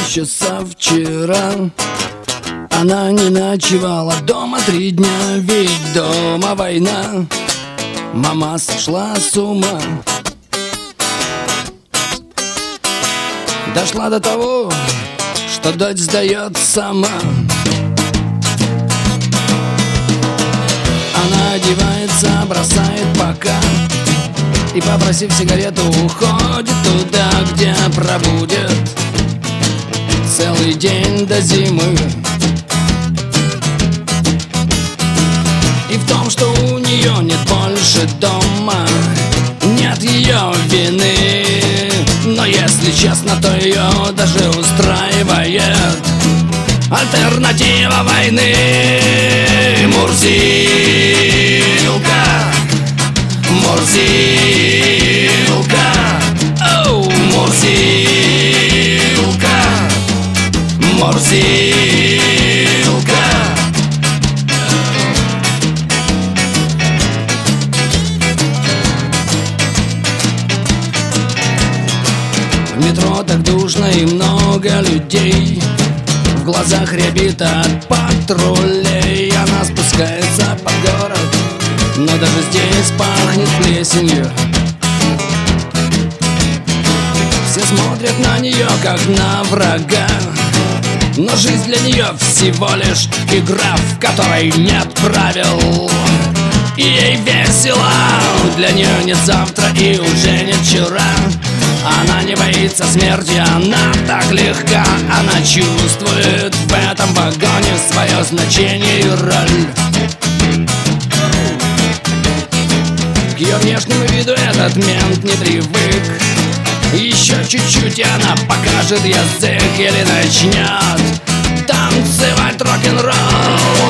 еще со вчера. Она не ночевала дома 3 дня, ведь дома война. Мама сошла с ума. Дошла до того, что дочь сдает сама. Она одевается, бросает пока и, попросив сигарету, уходит туда, где пробудет целый день до зимы. И в том, что у нее нет больше дома, нет ее вины. Но если честно, то ее даже устраивает альтернатива войны. Мурзилка, Мурзилка, оу, Мурзилка, Мурзилка. В метро так душно и много людей, в глазах рябит от патрулей. Она спускается под город, но даже здесь пахнет плесенью. Все смотрят на нее, как на врага, но жизнь для нее всего лишь игра, в которой нет правил. И ей весело, для нее нет завтра и уже нет вчера. Она не боится смерти, она так легка. Она чувствует в этом вагоне свое значение и роль. К ее внешнему виду этот мент не привык. Еще чуть-чуть и она покажет язык или начнет танцевать рок-н-ролл.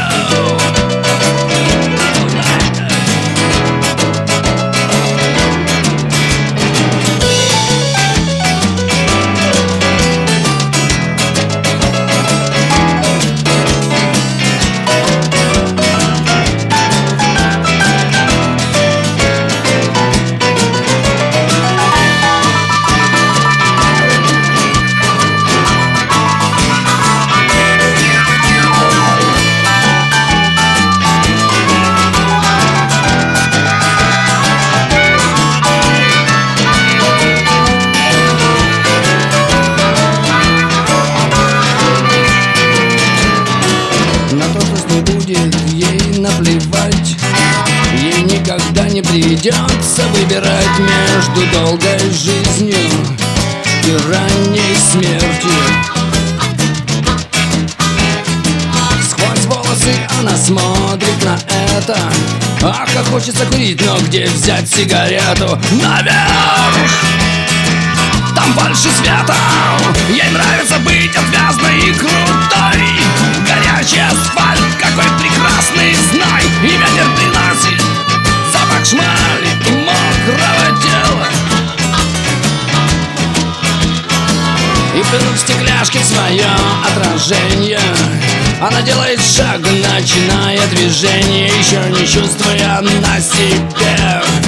Ей наплевать, ей никогда не придется выбирать между долгой жизнью и ранней смертью. Сквозь волосы она смотрит на это. Ах, как хочется курить, но где взять сигарету? Наверх! Там больше света. Ей нравится быть отвязной и крутой. Горячий асфальт, какой прекрасный знай. И ветер приносит запах шмали и мокрого тела. И плюнув в стекляшки свое отражение, она делает шаг, начиная движение, еще не чувствуя на себе